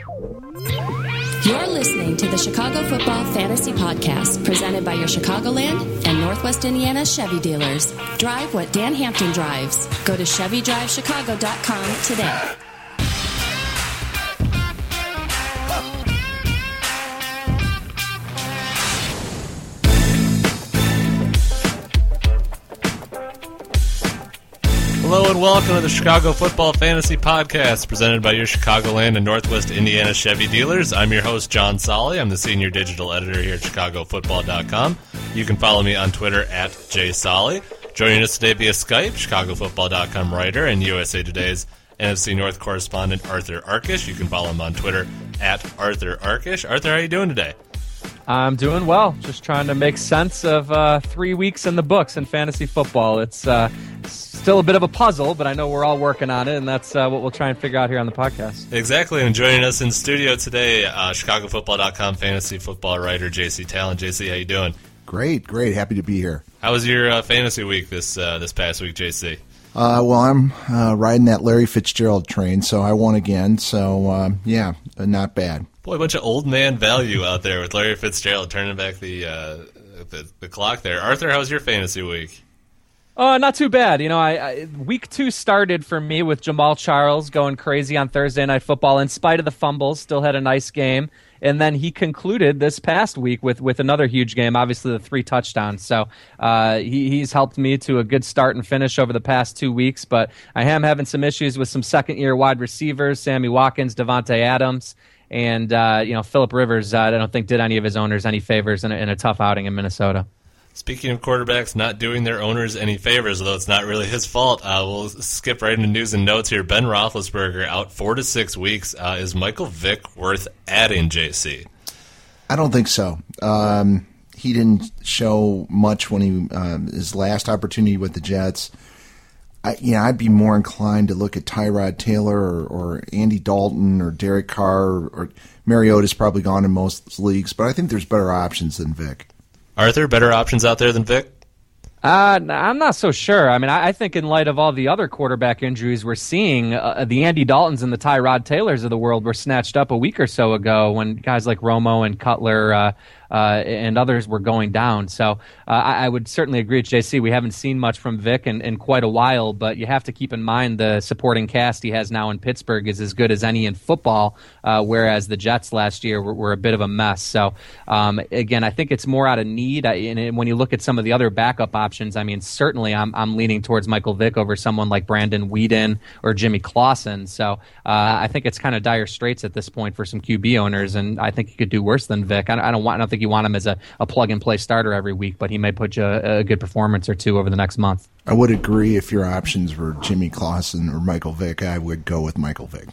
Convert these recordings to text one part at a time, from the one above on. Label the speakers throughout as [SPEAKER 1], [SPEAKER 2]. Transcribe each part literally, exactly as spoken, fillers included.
[SPEAKER 1] You're listening to the Chicago Football Fantasy Podcast, presented by your Chicagoland and Northwest Indiana Chevy dealers. Drive what Dan Hampton drives. Go to Chevy Drive Chicago dot com today.
[SPEAKER 2] Hello and welcome to the Chicago Football Fantasy Podcast, presented by your Chicagoland and Northwest Indiana Chevy dealers. I'm your host, John Solly. I'm the senior digital editor here at Chicago Football dot com. You can follow me on Twitter at jsolly. Joining us today via Skype, Chicago Football dot com writer and U S A Today's N F C North correspondent Arthur Arkish. You can follow him on Twitter at Arthur Arkish. Arthur, how are you doing today?
[SPEAKER 3] I'm doing well. Just trying to make sense of uh, three weeks in the books in fantasy football. It's uh, still a bit of a puzzle, but I know we're all working on it, and that's uh, what we'll try and figure out here on the podcast.
[SPEAKER 2] Exactly, and joining us in studio today, uh, Chicago Football dot com fantasy football writer J C Talon. J C, how you doing?
[SPEAKER 4] Great, great. Happy to be here.
[SPEAKER 2] How was your uh, fantasy week this uh, this past week, J C?
[SPEAKER 4] Uh, well, I'm uh, riding that Larry Fitzgerald train, so I won again. So, uh, yeah, not bad.
[SPEAKER 2] Boy, a bunch of old man value out there with Larry Fitzgerald turning back the uh, the, the clock there. Arthur, how was your fantasy week?
[SPEAKER 3] Uh, not too bad. You know, I, I week two started for me with Jamal Charles going crazy on Thursday Night Football. In spite of the fumbles, still had a nice game. And then he concluded this past week with, with another huge game, obviously the three touchdowns. So uh, he, he's helped me to a good start and finish over the past two weeks. But I am having some issues with some second-year wide receivers, Sammy Watkins, Devontae Adams. And, uh, you know, Phillip Rivers, uh, I don't think did any of his owners any favors in a, in a tough outing in Minnesota.
[SPEAKER 2] Speaking of quarterbacks not doing their owners any favors, although it's not really his fault, uh, we'll skip right into news and notes here. Ben Roethlisberger out four to six weeks. Uh, is Michael Vick worth adding, J C?
[SPEAKER 4] I don't think so. Um, he didn't show much when he um, his last opportunity with the Jets. I, you know, I'd be more inclined to look at Tyrod Taylor or, or Andy Dalton or Derek Carr or, or Mariota's probably gone in most leagues, but I think there's better options than Vick.
[SPEAKER 2] Arthur, better options out there than Vick?
[SPEAKER 3] Uh, I'm not so sure. I mean, I, I think in light of all the other quarterback injuries we're seeing, uh, the Andy Daltons and the Tyrod Taylors of the world were snatched up a week or so ago when guys like Romo and Cutler uh, uh, and others were going down. So uh, I, I would certainly agree with J C. We haven't seen much from Vick in, in quite a while, but you have to keep in mind the supporting cast he has now in Pittsburgh is as good as any in football, uh, whereas the Jets last year were, were a bit of a mess. So um, again, I think it's more out of need. I, and when you look at some of the other backup options, I mean, certainly I'm I'm leaning towards Michael Vick over someone like Brandon Weeden or Jimmy Clausen. So uh, I think it's kind of dire straits at this point for some Q B owners, and I think he could do worse than Vick. I, I don't want. I don't think you want him as a, a plug and play starter every week, but he may put you a, a good performance or two over the next month.
[SPEAKER 4] I would agree if your options were Jimmy Clausen or Michael Vick, I would go with Michael Vick.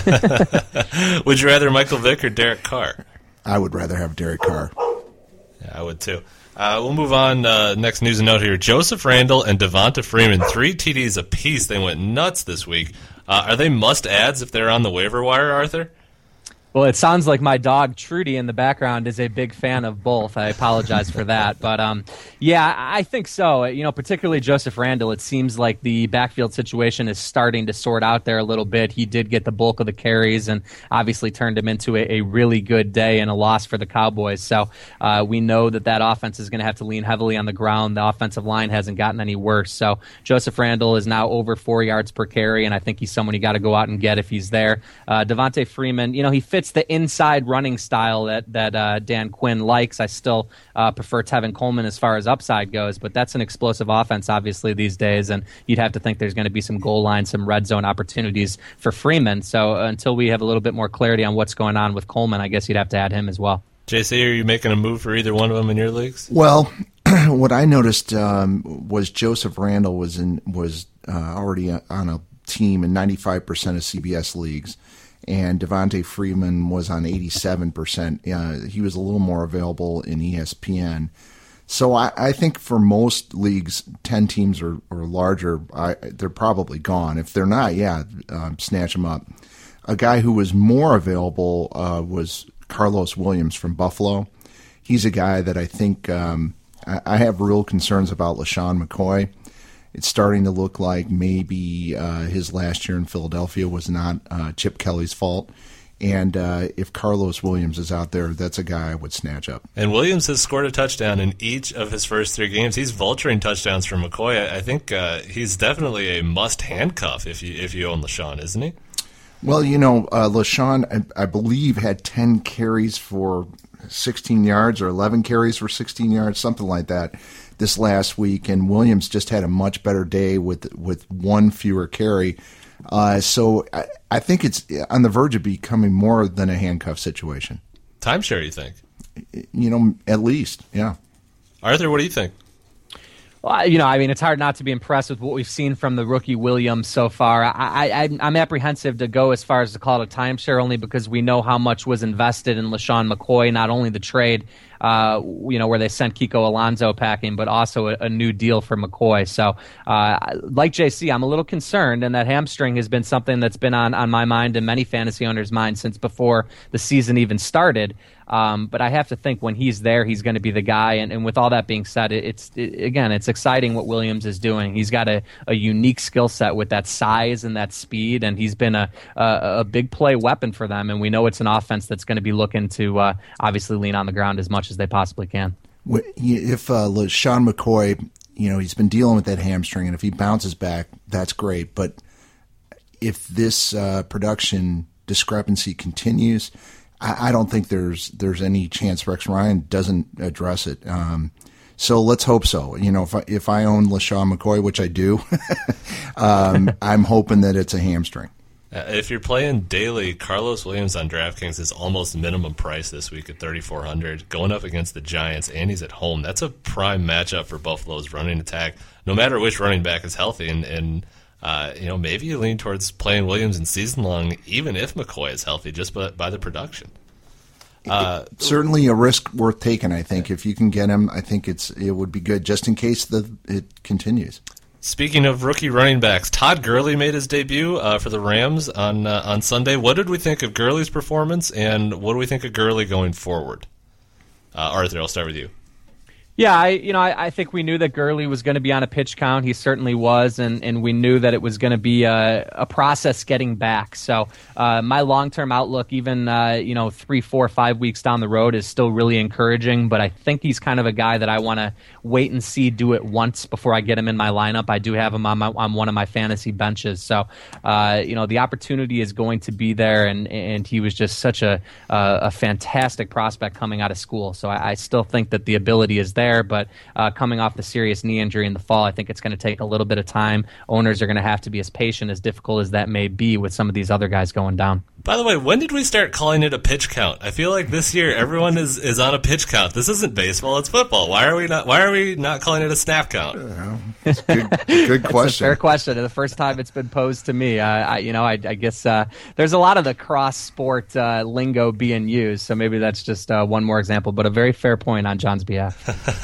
[SPEAKER 2] Would you rather Michael Vick or Derek Carr?
[SPEAKER 4] I would rather have Derek Carr.
[SPEAKER 2] Yeah, I would too. Uh, we'll move on. Uh, next news and note here. Joseph Randle and Devonta Freeman, three T Ds apiece. They went nuts this week. Uh, are they must-adds if they're on the waiver wire, Arthur?
[SPEAKER 3] Well, it sounds like my dog Trudy in the background is a big fan of both. I apologize for that. But, um, yeah, I think so. You know, particularly Joseph Randle, it seems like the backfield situation is starting to sort out there a little bit. He did get the bulk of the carries and obviously turned him into a, a really good day and a loss for the Cowboys. So uh, we know that that offense is going to have to lean heavily on the ground. The offensive line hasn't gotten any worse. So Joseph Randle is now over four yards per carry, and I think he's someone you got to go out and get if he's there. Uh, Devonta Freeman, you know, he fits the inside running style that that uh, Dan Quinn likes. I still uh, prefer Tevin Coleman as far as upside goes, but that's an explosive offense, obviously, these days, and you'd have to think there's going to be some goal line, some red zone opportunities for Freeman. So uh, until we have a little bit more clarity on what's going on with Coleman, I guess you'd have to add him as well.
[SPEAKER 2] J C, are you making a move for either one of them in your leagues?
[SPEAKER 4] Well, what I noticed um, was Joseph Randle was in was uh, already on a team in ninety-five percent of C B S leagues, and Devonta Freeman was on eighty-seven percent. Uh, he was a little more available in E S P N. So I, I think for most leagues, ten teams or, or larger, I, they're probably gone. If they're not, yeah, um, snatch them up. A guy who was more available uh, was Carlos Williams from Buffalo. He's a guy that I think um, I, I have real concerns about LaShawn McCoy. It's starting to look like maybe uh, his last year in Philadelphia was not uh, Chip Kelly's fault. And uh, if Carlos Williams is out there, that's a guy I would snatch up.
[SPEAKER 2] And Williams has scored a touchdown in each of his first three games. He's vulturing touchdowns from McCoy. I think uh, he's definitely a must handcuff if you if you own LeSean, isn't he?
[SPEAKER 4] Well, you know, uh, LeSean, I, I believe, had ten carries for sixteen yards or eleven carries for sixteen yards, something like that, this last week. And Williams just had a much better day with with one fewer carry. Uh, so I, I think it's on the verge of becoming more than a handcuff situation.
[SPEAKER 2] Timeshare, you think?
[SPEAKER 4] You know, at least, yeah.
[SPEAKER 2] Arthur, what do you think?
[SPEAKER 3] Well, you know, I mean, it's hard not to be impressed with what we've seen from the rookie Williams so far. I, I, I'm apprehensive to go as far as to call it a timeshare, only because we know how much was invested in LeSean McCoy, not only the trade, uh, you know, where they sent Kiko Alonso packing, but also a, a new deal for McCoy. So, uh, like J C, I'm a little concerned, and that hamstring has been something that's been on, on my mind and many fantasy owners' minds since before the season even started. Um, but I have to think when he's there, he's going to be the guy. And, and with all that being said, it, it's it, again, it's exciting what Williams is doing. He's got a, a unique skill set with that size and that speed, and he's been a, a, a big play weapon for them. And we know it's an offense that's going to be looking to uh, obviously lean on the ground as much as they possibly can.
[SPEAKER 4] If uh, LeSean McCoy, you know, he's been dealing with that hamstring, and if he bounces back, that's great. But if this uh, production discrepancy continues, I don't think there's there's any chance Rex Ryan doesn't address it. Um, so let's hope so. You know, if I, if I own LeSean McCoy, which I do, um, I'm hoping that it's a hamstring.
[SPEAKER 2] Uh, if you're playing daily, Carlos Williams on DraftKings is almost minimum price this week at thirty-four hundred, going up against the Giants, and he's at home. That's a prime matchup for Buffalo's running attack, no matter which running back is healthy. And, and Uh, you know, maybe you lean towards playing Williams in season long, even if McCoy is healthy, just by, by the production. Uh,
[SPEAKER 4] Certainly a risk worth taking, I think. If you can get him, I think it's it would be good, just in case the it continues.
[SPEAKER 2] Speaking of rookie running backs, Todd Gurley made his debut uh, for the Rams on uh, on Sunday. What did we think of Gurley's performance, and what do we think of Gurley going forward? Uh, Arthur, I'll start with you.
[SPEAKER 3] Yeah, I you know I, I think we knew that Gurley was going to be on a pitch count. He certainly was, and, and we knew that it was going to be a, a process getting back. So uh, my long-term outlook, even uh, you know three, four, five weeks down the road, is still really encouraging. But I think he's kind of a guy that I want to wait and see do it once before I get him in my lineup. I do have him on my on one of my fantasy benches, so uh, you know the opportunity is going to be there, and and he was just such a a, a fantastic prospect coming out of school. So I, I still think that the ability is there. But uh, coming off the serious knee injury in the fall, I think it's going to take a little bit of time. Owners are going to have to be as patient, as difficult as that may be, with some of these other guys going down.
[SPEAKER 2] By the way, when did we start calling it a pitch count? I feel like this year everyone is, is on a pitch count. This isn't baseball; it's football. Why are we not? Why are we not calling it a snap count?
[SPEAKER 4] Good, good question.
[SPEAKER 3] That's a fair question. The first time it's been posed to me, uh, I, you know, I, I guess uh, there's a lot of the cross sport uh, lingo being used, so maybe that's just uh, one more example. But a very fair point on John's behalf.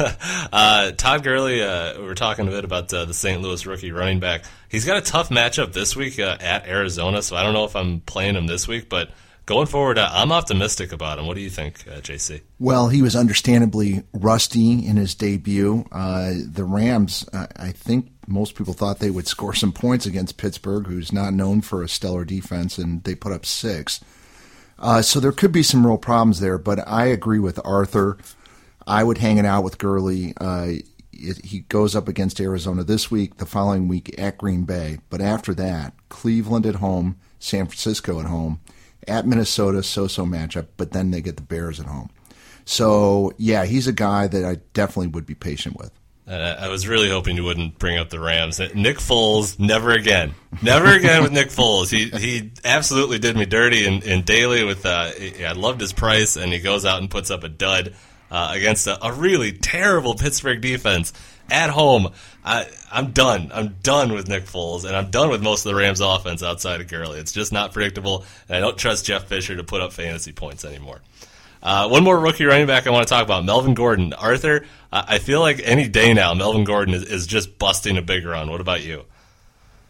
[SPEAKER 2] uh, Todd Gurley, uh, we were talking a bit about uh, the Saint Louis rookie running back. He's got a tough matchup this week uh, at Arizona, so I don't know if I'm playing him this week, but going forward, uh, I'm optimistic about him. What do you think, uh, J C?
[SPEAKER 4] Well, he was understandably rusty in his debut. Uh, the Rams, uh, I think most people thought they would score some points against Pittsburgh, who's not known for a stellar defense, and they put up six. Uh, so there could be some real problems there, but I agree with Arthur. I would hang it out with Gurley. Uh, it, he goes up against Arizona this week, the following week at Green Bay. But after that, Cleveland at home, San Francisco at home, at Minnesota, so-so matchup, but then they get the Bears at home. So, yeah, he's a guy that I definitely would be patient with.
[SPEAKER 2] Uh, I was really hoping you wouldn't bring up the Rams. Nick Foles, never again. Never again with Nick Foles. He he absolutely did me dirty in, in daily with, uh, I loved his price, and he goes out and puts up a dud uh, against a, a really terrible Pittsburgh defense at home. I, I'm done. I'm done with Nick Foles, and I'm done with most of the Rams offense outside of Gurley. It's just not predictable, and I don't trust Jeff Fisher to put up fantasy points anymore. Uh, one more rookie running back I want to talk about, Melvin Gordon. Arthur, uh, I feel like any day now Melvin Gordon is, is just busting a big run. What about you?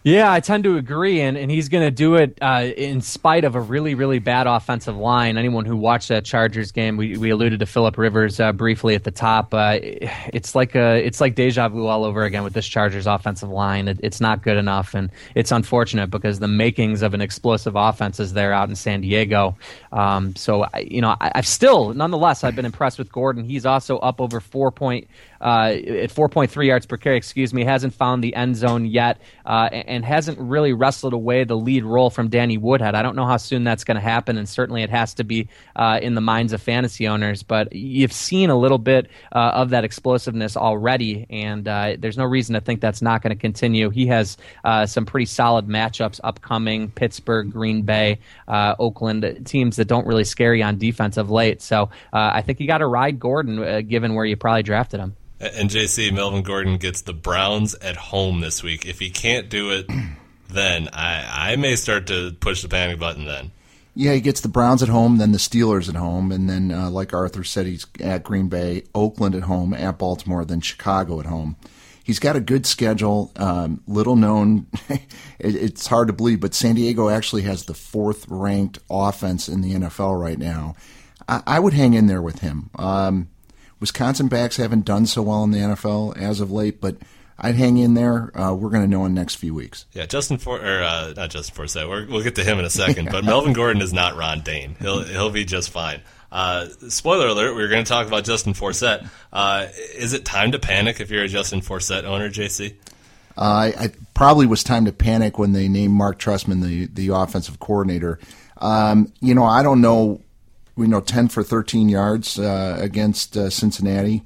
[SPEAKER 3] Yeah, I tend to agree, and, and he's going to do it uh, in spite of a really, really bad offensive line. Anyone who watched that Chargers game, we, we alluded to Phillip Rivers uh, briefly at the top. Uh, it's like a, it's like deja vu all over again with this Chargers offensive line. It, it's not good enough, and it's unfortunate because the makings of an explosive offense is there out in San Diego. Um, so, you know, I, I've still, nonetheless, I've been impressed with Gordon. He's also up over four point, uh, at four point three yards per carry, excuse me, hasn't found the end zone yet, uh, and, and hasn't really wrestled away the lead role from Danny Woodhead. I don't know how soon that's going to happen, and certainly it has to be uh, in the minds of fantasy owners, but you've seen a little bit uh, of that explosiveness already, and uh, there's no reason to think that's not going to continue. He has uh, some pretty solid matchups upcoming: Pittsburgh, Green Bay, uh, Oakland, teams that don't really scare you on defense of late. So uh, I think you got to ride Gordon, uh, given where you probably drafted him.
[SPEAKER 2] And J C, Melvin Gordon gets the Browns at home this week. If he can't do it, then I, I may start to push the panic button then.
[SPEAKER 4] Yeah, he gets the Browns at home, then the Steelers at home, and then, uh, like Arthur said, he's at Green Bay, Oakland at home, at Baltimore, then Chicago at home. He's got a good schedule, um, little known. it, it's hard to believe, but San Diego actually has the fourth-ranked offense in the N F L right now. I, I would hang in there with him. Um, Wisconsin backs haven't done so well in the N F L as of late, but I'd hang in there. Uh, we're going to know in the next few weeks.
[SPEAKER 2] Yeah, Justin For or uh, not Justin Forsett. We're, we'll get to him in a second. But Melvin Gordon is not Ron Dane. He'll he'll be just fine. Uh, spoiler alert: we're going to talk about Justin Forsett. Uh, is it time to panic if you're a Justin Forsett owner, J C?
[SPEAKER 4] Uh, I, I probably was time to panic when they named Mark Trestman the the offensive coordinator. Um, you know, I don't know. We know ten for thirteen yards uh, against uh, Cincinnati.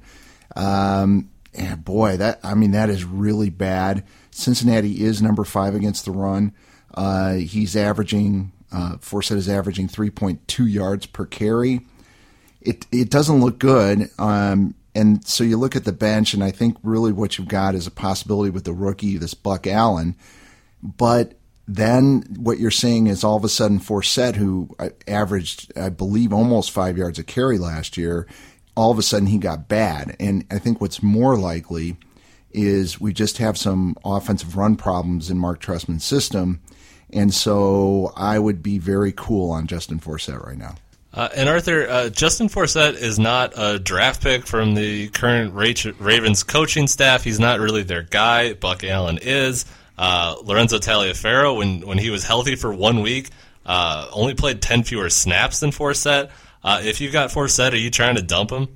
[SPEAKER 4] Um, yeah, boy, that I mean that is really bad. Cincinnati is number five against the run. Uh, he's averaging uh, Forsett is averaging three point two yards per carry. It it doesn't look good. Um, and so you look at the bench, and I think really what you've got is a possibility with the rookie, this Buck Allen, but. Then what you're seeing is all of a sudden Forsett, who averaged, I believe, almost five yards a carry last year, all of a sudden he got bad. And I think what's more likely is we just have some offensive run problems in Mark Trestman's system. And so I would be very cool on Justin Forsett right now.
[SPEAKER 2] Uh, and Arthur, uh, Justin Forsett is not a draft pick from the current Ravens coaching staff. He's not really their guy. Buck Allen is. Uh, Lorenzo Taliaferro, when, when he was healthy for one week, uh, only played ten fewer snaps than Forsett. Uh, if you've got Forsett, are you trying to dump him?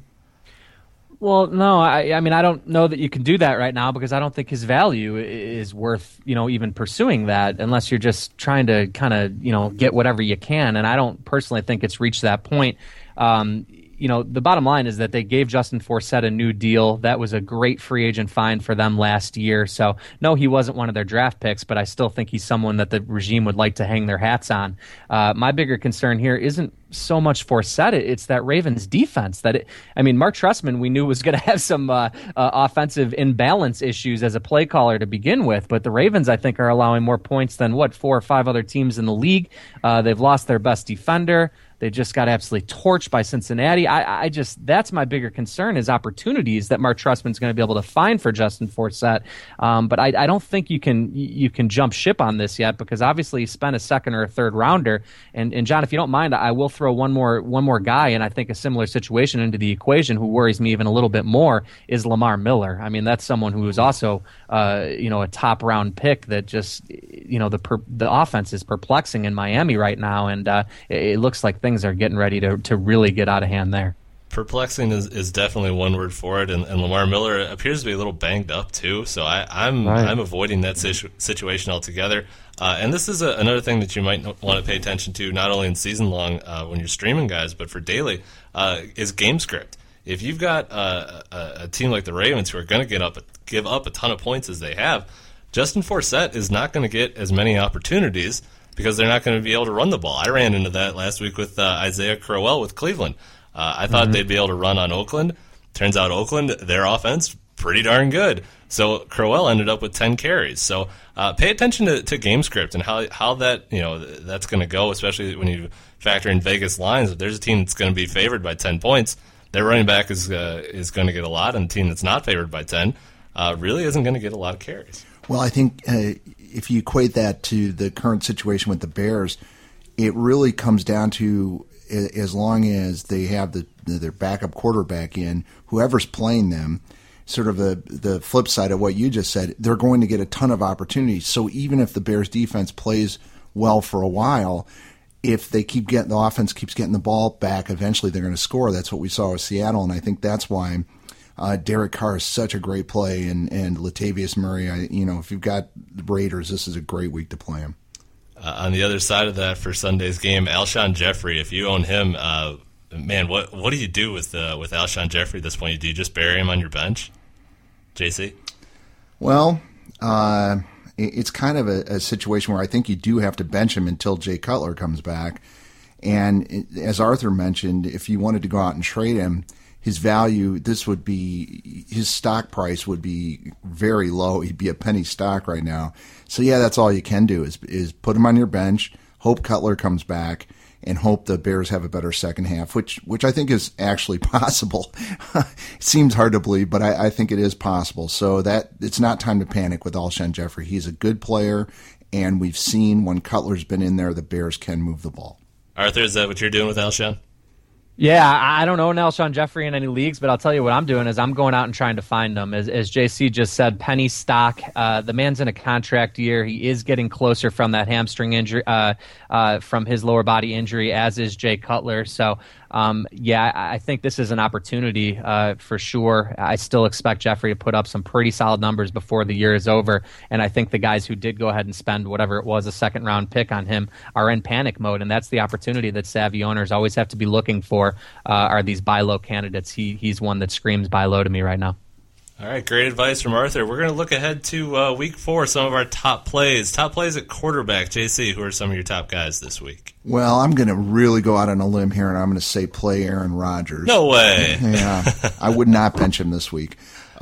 [SPEAKER 3] Well, no, I, I mean, I don't know that you can do that right now because I don't think his value is worth, you know, even pursuing that unless you're just trying to kind of, you know, get whatever you can. And I don't personally think it's reached that point. Um, you know, the bottom line is that they gave Justin Forsett a new deal. That was a great free agent find for them last year. So, no, he wasn't one of their draft picks, but I still think he's someone that the regime would like to hang their hats on. Uh, my bigger concern here isn't so much Forsett, it's that Ravens defense. That it, I mean, Mark Trestman, we knew was going to have some uh, uh, offensive imbalance issues as a play caller to begin with, but the Ravens, I think, are allowing more points than, what, four or five other teams in the league. Uh, they've lost their best defender. They just got absolutely torched by Cincinnati. I, I just that's my bigger concern is opportunities that Mark Trestman's going to be able to find for Justin Forsett. Um, but I, I don't think you can you can jump ship on this yet because obviously he spent a second or a third rounder. And and John, if you don't mind, I will throw one more one more guy, and I think a similar situation into the equation who worries me even a little bit more is Lamar Miller. I mean, that's someone who is also uh, you know a top round pick that just you know the per, the offense is perplexing in Miami right now, and uh, it, it looks like things are getting ready to, to really get out of hand there.
[SPEAKER 2] Perplexing is, is definitely one word for it, and, and Lamar Miller appears to be a little banged up too. So I, I'm
[SPEAKER 3] right.
[SPEAKER 2] I'm avoiding that situ- situation altogether. Uh, and this is a, another thing that you might want to pay attention to, not only in season long uh, when you're streaming guys, but for daily, uh, is game script. If you've got uh, a, a team like the Ravens who are going to get up give up a ton of points as they have, Justin Forsett is not going to get as many opportunities because they're not going to be able to run the ball. I ran into that last week with uh, Isaiah Crowell with Cleveland. Uh, I thought mm-hmm. they'd be able to run on Oakland. Turns out Oakland, their offense, pretty darn good. So Crowell ended up with ten carries. So uh, pay attention to, to game script and how how that you know that's going to go, especially when you factor in Vegas lines. If there's a team that's going to be favored by ten points, their running back is uh, is going to get a lot, and a team that's not favored by ten uh, really isn't going to get a lot of carries.
[SPEAKER 4] Well, I think uh, if you equate that to the current situation with the Bears, it really comes down to as long as they have the their backup quarterback in, whoever's playing them, sort of the the flip side of what you just said, they're going to get a ton of opportunities. So even if the Bears defense plays well for a while, if they keep getting the offense keeps getting the ball back, eventually they're going to score. That's what we saw with Seattle, and I think that's why uh, Derek Carr is such a great play, and and Latavius Murray. I, you know, if you've got the Raiders, this is a great week to play him.
[SPEAKER 2] Uh, on the other side of that for Sunday's game, Alshon Jeffrey, if you own him, uh, man, what what do you do with uh, with Alshon Jeffrey at this point? Do you just bury him on your bench, J C?
[SPEAKER 4] Well, uh, it's kind of a, a situation where I think you do have to bench him until Jay Cutler comes back. And as Arthur mentioned, if you wanted to go out and trade him, his value, this would be, his stock price would be very low. He'd be a penny stock right now. So yeah, that's all you can do is is put him on your bench, hope Cutler comes back, and hope the Bears have a better second half, which which I think is actually possible. It seems hard to believe, but I, I think it is possible. So that it's not time to panic with Alshon Jeffrey. He's a good player, and we've seen when Cutler's been in there, the Bears can move the ball.
[SPEAKER 2] Arthur, is that what you're doing with Alshon?
[SPEAKER 3] Yeah, I don't own Alshon Jeffrey in any leagues, but I'll tell you what I'm doing is I'm going out and trying to find him. As, as J C just said, penny stock. Uh, the man's in a contract year. He is getting closer from that hamstring injury, uh, uh, from his lower body injury, as is Jay Cutler. So, um, yeah, I think this is an opportunity uh, for sure. I still expect Jeffrey to put up some pretty solid numbers before the year is over, and I think the guys who did go ahead and spend whatever it was, a second-round pick on him, are in panic mode, and that's the opportunity that savvy owners always have to be looking for. Uh, are these buy low candidates? He he's one that screams buy low to me right now.
[SPEAKER 2] All right, great advice from Arthur. We're going to look ahead to uh, week four, some of our top plays. Top plays at quarterback. J C, who are some of your top guys this week?
[SPEAKER 4] Well, I'm going to really go out on a limb here, and I'm going to say play Aaron Rodgers.
[SPEAKER 2] No way.
[SPEAKER 4] Yeah, I would not bench him this week.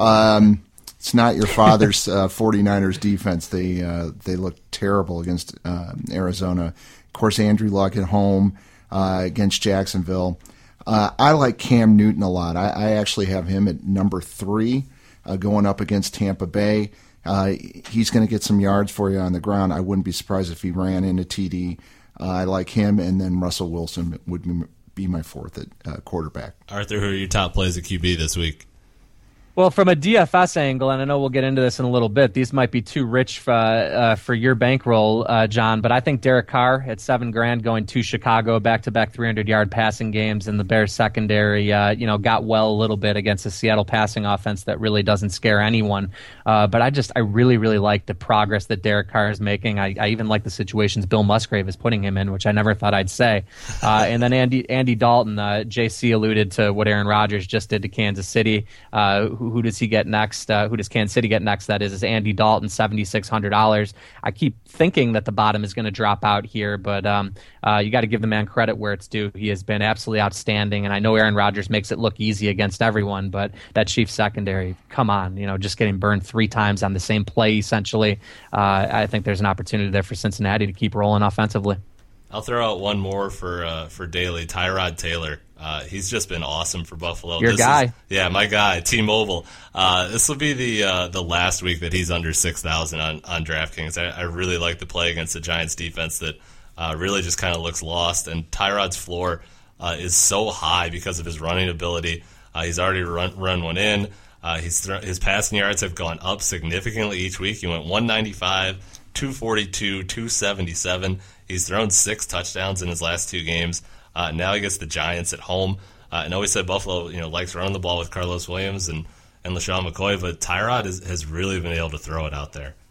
[SPEAKER 4] Um, it's not your father's uh, 49ers defense. They uh, they look terrible against uh, Arizona. Of course, Andrew Luck at home uh, against Jacksonville. Uh, I like Cam Newton a lot. I, I actually have him at number three uh, going up against Tampa Bay. Uh, he's going to get some yards for you on the ground. I wouldn't be surprised if he ran into T D. Uh, I like him, and then Russell Wilson would be my fourth at uh, quarterback.
[SPEAKER 2] Arthur, who are your top plays at Q B this week?
[SPEAKER 3] Well, from a D F S angle, and I know we'll get into this in a little bit, these might be too rich for, uh, for your bankroll, uh, John, but I think Derek Carr at seven grand going to Chicago, back-to-back three hundred yard passing games, and the Bears secondary, uh, you know, got well a little bit against the Seattle passing offense that really doesn't scare anyone. Uh, but I just, I really, really like the progress that Derek Carr is making. I, I even like the situations Bill Musgrave is putting him in, which I never thought I'd say. Uh, and then Andy, Andy Dalton, uh, J C alluded to what Aaron Rodgers just did to Kansas City. Uh, who, who does he get next? Uh, who does Kansas City get next? That is, is Andy Dalton, seven thousand six hundred dollars. I keep thinking that the bottom is going to drop out here, but um, uh, you got to give the man credit where it's due. He has been absolutely outstanding, and I know Aaron Rodgers makes it look easy against everyone, but that Chiefs secondary, come on, you know, just getting burned three times on the same play, essentially. Uh, I think there's an opportunity there for Cincinnati to keep rolling offensively.
[SPEAKER 2] I'll throw out one more for uh, for Daly, Tyrod Taylor. Uh, he's just been awesome for Buffalo.
[SPEAKER 3] Your
[SPEAKER 2] this
[SPEAKER 3] guy.
[SPEAKER 2] Is, yeah, my guy, T-Mobile. Uh, this will be the uh, the last week that he's under six thousand on, on DraftKings. I, I really like the play against the Giants defense that uh, really just kind of looks lost. And Tyrod's floor uh, is so high because of his running ability. Uh, he's already run, run one in. Uh, he's th- his passing yards have gone up significantly each week. He went one ninety-five, two forty-two, two seventy-seven. He's thrown six touchdowns in his last two games. Uh, now he gets the Giants at home. Uh, I know we said Buffalo, you know, likes running the ball with Carlos Williams and, and LaShawn McCoy, but Tyrod is, has really been able to throw it out there.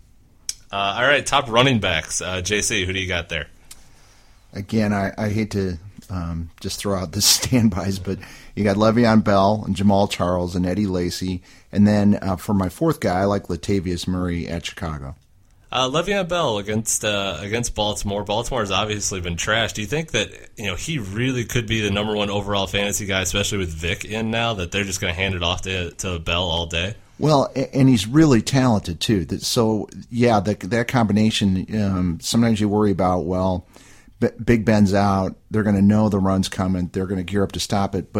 [SPEAKER 2] Uh, all right, top running backs. Uh, J C, who do you got there?
[SPEAKER 4] Again, I, I hate to um, just throw out the standbys, but you got Le'Veon Bell and Jamal Charles and Eddie Lacy. And then uh, for my fourth guy, I like Latavius Murray at Chicago.
[SPEAKER 2] Uh, Le'Veon Bell against uh, against Baltimore. Baltimore has obviously been trashed. Do you think that you know he really could be the number one overall fantasy guy, especially with Vic in now, that they're just going to hand it off to to Bell all day?
[SPEAKER 4] Well, and he's really talented too. So yeah, that that combination. Um, sometimes you worry about well, Big Ben's out. They're going to know the run's coming. They're going to gear up to stop it. But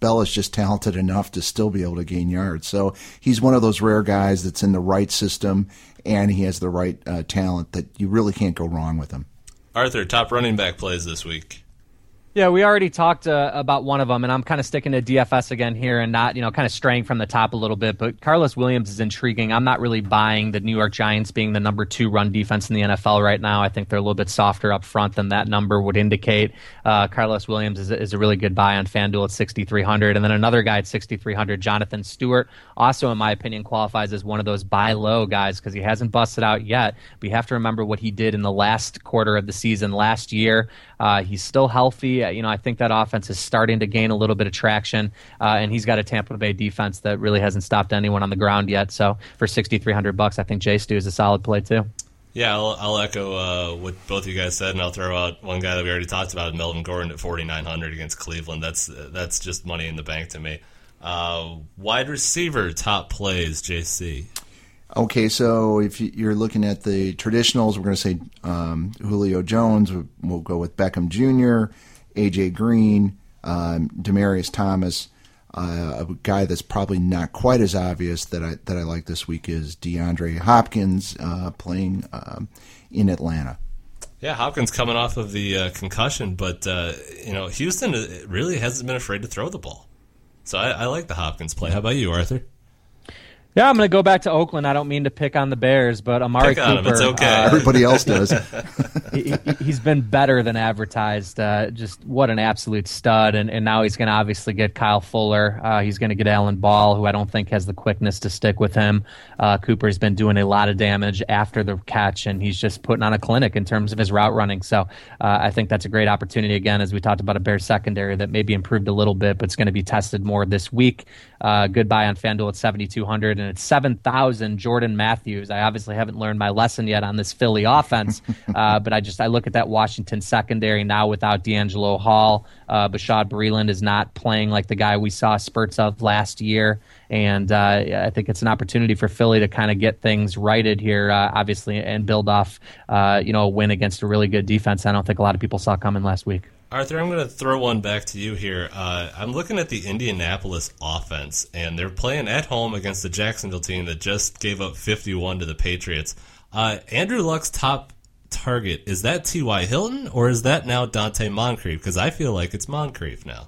[SPEAKER 4] Bell is just talented enough to still be able to gain yards. So he's one of those rare guys that's in the right system, and he has the right uh, talent that you really can't go wrong with him.
[SPEAKER 2] Arthur, top running back plays this week.
[SPEAKER 3] Yeah, we already talked uh, about one of them, and I'm kind of sticking to D F S again here and not, you know, kind of straying from the top a little bit. But Carlos Williams is intriguing. I'm not really buying the New York Giants being the number two run defense in the N F L right now. I think they're a little bit softer up front than that number would indicate. Uh, Carlos Williams is, is a really good buy on FanDuel at sixty-three hundred. And then another guy at sixty-three hundred, Jonathan Stewart, also, in my opinion, qualifies as one of those buy low guys because he hasn't busted out yet. But you have to remember what he did in the last quarter of the season last year. Uh, he's still healthy. Uh, you know, I think that offense is starting to gain a little bit of traction, uh, and he's got a Tampa Bay defense that really hasn't stopped anyone on the ground yet. So for sixty-three hundred bucks, I think J Stu is a solid play too.
[SPEAKER 2] Yeah, I'll, I'll echo uh, what both of you guys said, and I'll throw out one guy that we already talked about, Melvin Gordon at forty-nine hundred against Cleveland. That's that's just money in the bank to me. Uh, wide receiver top plays, J C.
[SPEAKER 4] Okay, so if you're looking at the traditionals, we're going to say um, Julio Jones. We'll go with Beckham Junior, A J Green, um, Demaryius Thomas. Uh, a guy that's probably not quite as obvious that I that I like this week is DeAndre Hopkins uh, playing um, in Atlanta.
[SPEAKER 2] Yeah, Hopkins coming off of the uh, concussion, but uh, you know Houston really hasn't been afraid to throw the ball. So I, I like the Hopkins play. How about you, Arthur?
[SPEAKER 3] Yeah, I'm going to go back to Oakland. I don't mean to pick on the Bears, but Amari
[SPEAKER 2] pick on
[SPEAKER 3] Cooper.
[SPEAKER 2] Him. It's okay.
[SPEAKER 3] Uh,
[SPEAKER 4] Everybody else does.
[SPEAKER 3] he, he's been better than advertised. Uh, just what an absolute stud. And, and now he's going to obviously get Kyle Fuller. Uh, he's going to get Alan Ball, who I don't think has the quickness to stick with him. Uh, Cooper's been doing a lot of damage after the catch, and he's just putting on a clinic in terms of his route running. So uh, I think that's a great opportunity, again, as we talked about a Bears secondary that maybe improved a little bit, but it's going to be tested more this week. Uh, good buy on FanDuel at seventy-two hundred, and it's seven thousand Jordan Matthews. I obviously haven't learned my lesson yet on this Philly offense, uh, but I just I look at that Washington secondary now without D'Angelo Hall. Uh, Bashad Breeland is not playing like the guy we saw spurts of last year, and uh, I think it's an opportunity for Philly to kind of get things righted here, uh, obviously, and build off uh, you know a win against a really good defense I don't think a lot of people saw coming last week.
[SPEAKER 2] Arthur, I'm going to throw one back to you here. Uh, I'm looking at the Indianapolis offense, and they're playing at home against the Jacksonville team that just gave up fifty-one to the Patriots. Uh, Andrew Luck's top target, is that T Y. Hilton, or is that now Dante Moncrief? Because I feel like it's Moncrief now.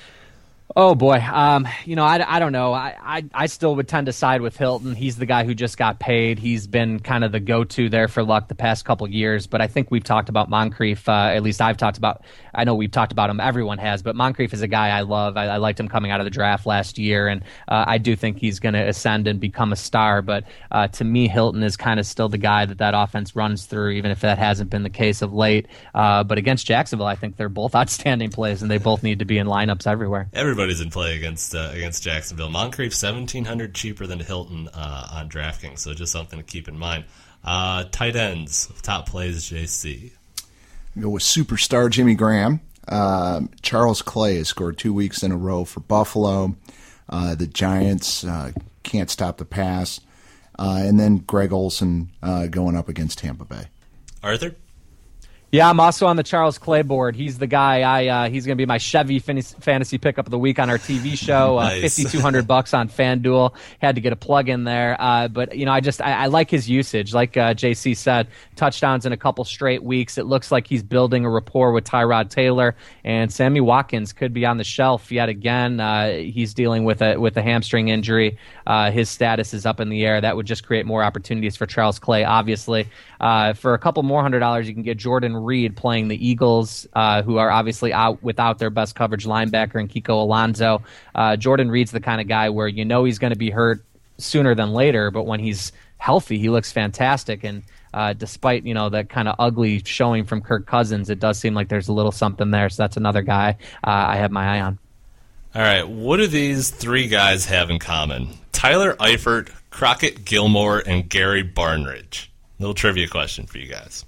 [SPEAKER 3] Oh, boy. Um, you know, I, I don't know. I, I, I still would tend to side with Hilton. He's the guy who just got paid. He's been kind of the go-to there for Luck the past couple of years. But I think we've talked about Moncrief. Uh, at least I've talked about – I know we've talked about him. Everyone has. But Moncrief is a guy I love. I, I liked him coming out of the draft last year. And uh, I do think he's going to ascend and become a star. But uh, to me, Hilton is kind of still the guy that that offense runs through, even if that hasn't been the case of late. Uh, but against Jacksonville, I think they're both outstanding plays, and they both need to be in lineups everywhere.
[SPEAKER 2] Everybody Everybody's in play against uh, against Jacksonville. Moncrief seventeen hundred cheaper than Hilton uh, on DraftKings, so just something to keep in mind. Uh, tight ends, top plays, J C.
[SPEAKER 4] Go with superstar Jimmy Graham. Uh, Charles Clay has scored two weeks in a row for Buffalo. Uh, the Giants uh, can't stop the pass. Uh, and then Greg Olsen uh, going up against Tampa Bay.
[SPEAKER 2] Arthur?
[SPEAKER 3] Yeah, I'm also on the Charles Clay board. He's the guy. I uh, he's going to be my Chevy fin- fantasy pickup of the week on our T V show. Uh,
[SPEAKER 2] Nice.
[SPEAKER 3] fifty-two hundred bucks on FanDuel. Had to get a plug in there, uh, but you know, I just I, I like his usage. Like uh, J C said, touchdowns in a couple straight weeks. It looks like he's building a rapport with Tyrod Taylor, and Sammy Watkins could be on the shelf yet again. Uh, he's dealing with a with a hamstring injury. Uh, his status is up in the air. That would just create more opportunities for Charles Clay. Obviously, uh, for a couple more hundred dollars, you can get Jordan Reed playing the Eagles, uh, who are obviously out without their best coverage linebacker and Kiko Alonso. Uh, Jordan Reed's the kind of guy where you know he's going to be hurt sooner than later, but when he's healthy, he looks fantastic. And uh, despite you know that kind of ugly showing from Kirk Cousins, it does seem like there's a little something there. So that's another guy uh, I have my eye on.
[SPEAKER 2] All right, what do these three guys have in common? Tyler Eifert, Crockett Gilmore, and Gary Barnidge. Little trivia question for you guys.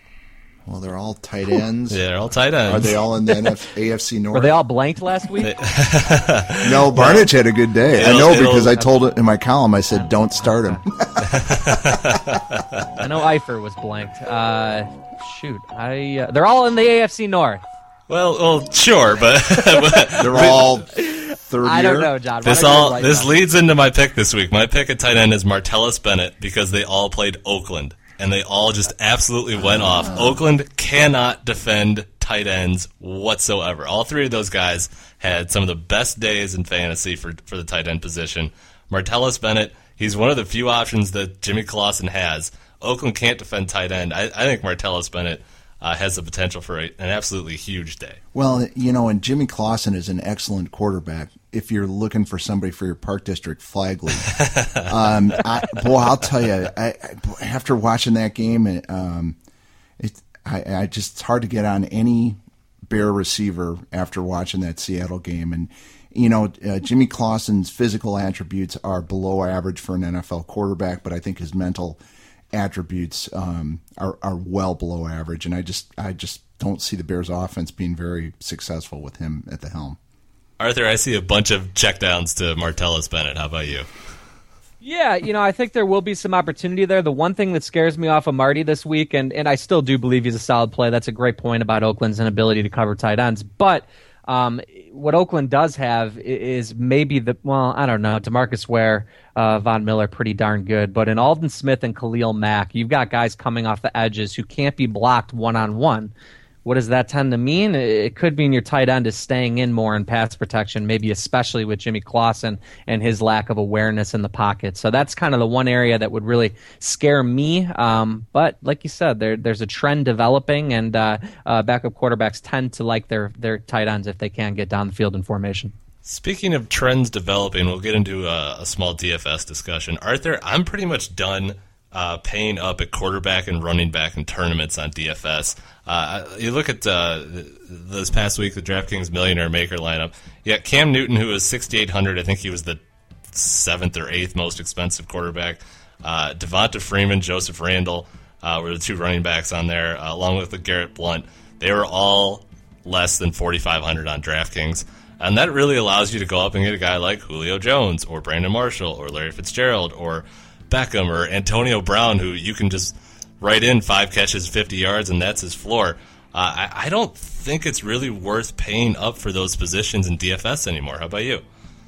[SPEAKER 4] Well, they're all tight ends.
[SPEAKER 2] Yeah, they're all tight ends.
[SPEAKER 4] Are they all in the N F- A F C North?
[SPEAKER 3] Were they all blanked last week?
[SPEAKER 4] No, Barnidge had a good day. I know because I told it in my column. I said, don't start him.
[SPEAKER 3] I know Eifert was blanked. Uh, shoot, I uh, they're all in the A F C North.
[SPEAKER 2] Well, well, sure, but, but
[SPEAKER 4] They're all third
[SPEAKER 3] I
[SPEAKER 4] year.
[SPEAKER 3] don't know, John. Why
[SPEAKER 2] This
[SPEAKER 3] don't you
[SPEAKER 2] all
[SPEAKER 3] enlighten
[SPEAKER 2] this
[SPEAKER 3] us?
[SPEAKER 2] leads into my pick this week. My pick at tight end is Martellus Bennett because they all played Oakland, and they all just absolutely went off. Oakland cannot defend tight ends whatsoever. All three of those guys had some of the best days in fantasy for, for the tight end position. Martellus Bennett, he's one of the few options that Jimmy Clausen has. Oakland can't defend tight end. I, I think Martellus Bennett uh, has the potential for a, an absolutely huge day.
[SPEAKER 4] Well, you know, and Jimmy Clausen is an excellent quarterback if you're looking for somebody for your Park District flag league. um, I, boy, I'll tell you, I, I, after watching that game, it, um, it, I, I just it's hard to get on any Bear receiver after watching that Seattle game. And, you know, uh, Jimmy Clausen's physical attributes are below average for an N F L quarterback, but I think his mental attributes um, are, are well below average. And I just I just don't see the Bears offense being very successful with him at the helm.
[SPEAKER 2] Arthur, I see a bunch of checkdowns to Martellus Bennett. How about you?
[SPEAKER 3] Yeah, you know, I think there will be some opportunity there. The one thing that scares me off of Marty this week, and, and I still do believe he's a solid play. That's a great point about Oakland's inability to cover tight ends. But um, what Oakland does have is maybe the, well, I don't know, DeMarcus Ware, uh, Von Miller, pretty darn good. But in Aldon Smith and Khalil Mack, you've got guys coming off the edges who can't be blocked one-on-one. What does that tend to mean? It could mean your tight end is staying in more in pass protection, maybe especially with Jimmy Clausen and his lack of awareness in the pocket. So that's kind of the one area that would really scare me. Um, but like you said, there, there's a trend developing, and uh, uh, backup quarterbacks tend to like their, their tight ends if they can get down the field in formation.
[SPEAKER 2] Speaking of trends developing, we'll get into a, a small D F S discussion. Arthur, I'm pretty much done Uh, paying up at quarterback and running back in tournaments on D F S. Uh, you look at uh, this past week, the DraftKings Millionaire Maker lineup. Yeah, Cam Newton, who was sixty-eight hundred, I think he was the seventh or eighth most expensive quarterback. Uh, Devonta Freeman, Joseph Randle uh, were the two running backs on there, uh, along with the Garrett Blunt. They were all less than forty-five hundred on DraftKings. And that really allows you to go up and get a guy like Julio Jones or Brandon Marshall or Larry Fitzgerald or Beckham or Antonio Brown, who you can just write in five catches, fifty yards, and that's his floor. Uh, I, I don't think it's really worth paying up for those positions in D F S anymore. How about you?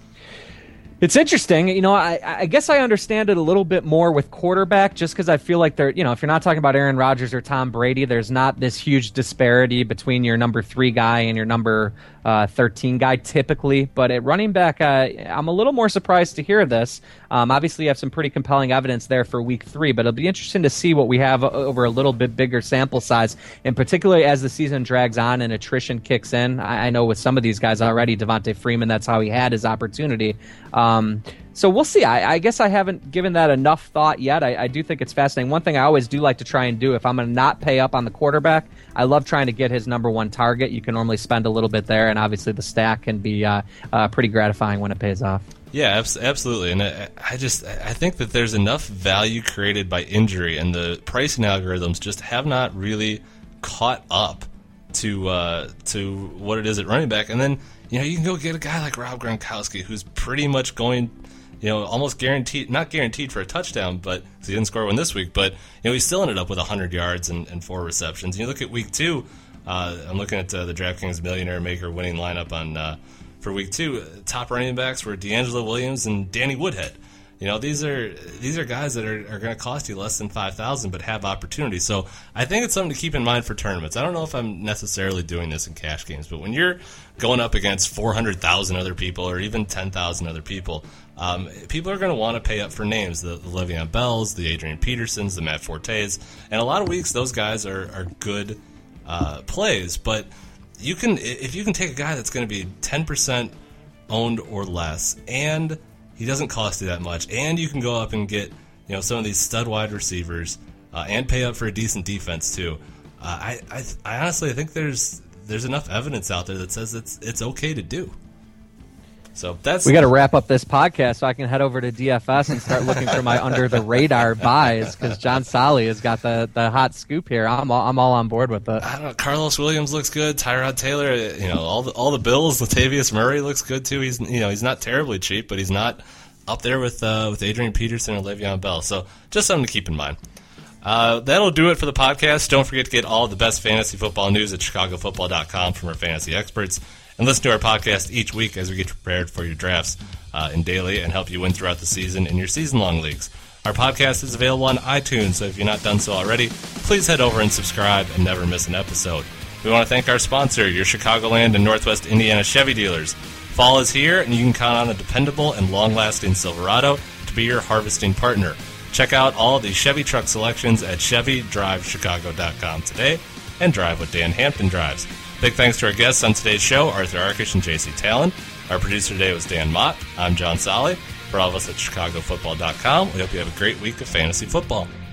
[SPEAKER 3] It's interesting. You know, I, I guess I understand it a little bit more with quarterback just because I feel like they're, you know, if you're not talking about Aaron Rodgers or Tom Brady, there's not this huge disparity between your number three guy and your number uh, thirteen guy typically. But at running back, uh, I'm a little more surprised to hear this. Um, obviously, you have some pretty compelling evidence there for week three, but it'll be interesting to see what we have over a little bit bigger sample size, and particularly as the season drags on and attrition kicks in. I, I know with some of these guys already, Devonta Freeman, that's how he had his opportunity. Um, so we'll see. I, I guess I haven't given that enough thought yet. I, I do think it's fascinating. One thing I always do like to try and do, if I'm going to not pay up on the quarterback, I love trying to get his number one target. You can normally spend a little bit there, and obviously the stack can be uh, uh, pretty gratifying when it pays off.
[SPEAKER 2] Yeah, absolutely. And I, I just I think that there's enough value created by injury, and the pricing algorithms just have not really caught up to uh, to what it is at running back. And then, you know, you can go get a guy like Rob Gronkowski, who's pretty much going, you know, almost guaranteed, not guaranteed for a touchdown, but because he didn't score one this week, but, you know, he still ended up with one hundred yards and, and four receptions. And you look at week two, uh, I'm looking at uh, the DraftKings Millionaire Maker winning lineup on uh, for week two. Top running backs were D'Angelo Williams and Danny Woodhead. You know, these are these are guys that are, are going to cost you less than five thousand dollars but have opportunity. So I think it's something to keep in mind for tournaments. I don't know if I'm necessarily doing this in cash games, but when you're going up against four hundred thousand other people or even ten thousand other people, um, people are going to want to pay up for names, the, the Le'Veon Bells, the Adrian Petersons, the Matt Fortes. And a lot of weeks, those guys are, are good uh, plays. But you can if you can take a guy that's going to be ten percent owned or less, and he doesn't cost you that much, and you can go up and get, you know, some of these stud wide receivers uh, and pay up for a decent defense too. Uh, I, I, I honestly I think there's there's enough evidence out there that says it's it's okay to do. So that's
[SPEAKER 3] we got to wrap up this podcast so I can head over to D F S and start looking for my under the radar buys, because John Solly has got the, the hot scoop here. I'm all, I'm all on board with it.
[SPEAKER 2] I don't know. Carlos Williams looks good. Tyrod Taylor, you know, all the all the Bills. Latavius Murray looks good too. He's you know he's not terribly cheap, but he's not up there with uh, with Adrian Peterson or Le'Veon Bell. So just something to keep in mind. Uh, that'll do it for the podcast. Don't forget to get all the best fantasy football news at chicago football dot com from our fantasy experts. And listen to our podcast each week as we get prepared for your drafts uh, in daily and help you win throughout the season in your season-long leagues. Our podcast is available on iTunes, so if you're not done so already, please head over and subscribe and never miss an episode. We want to thank our sponsor, your Chicagoland and Northwest Indiana Chevy dealers. Fall is here, and you can count on a dependable and long-lasting Silverado to be your harvesting partner. Check out all the Chevy truck selections at chevy drive chicago dot com today and drive what Dan Hampton drives. Big thanks to our guests on today's show, Arthur Arkish and J C Talon. Our producer today was Dan Mott. I'm John Solly. For all of us at chicago football dot com, we hope you have a great week of fantasy football.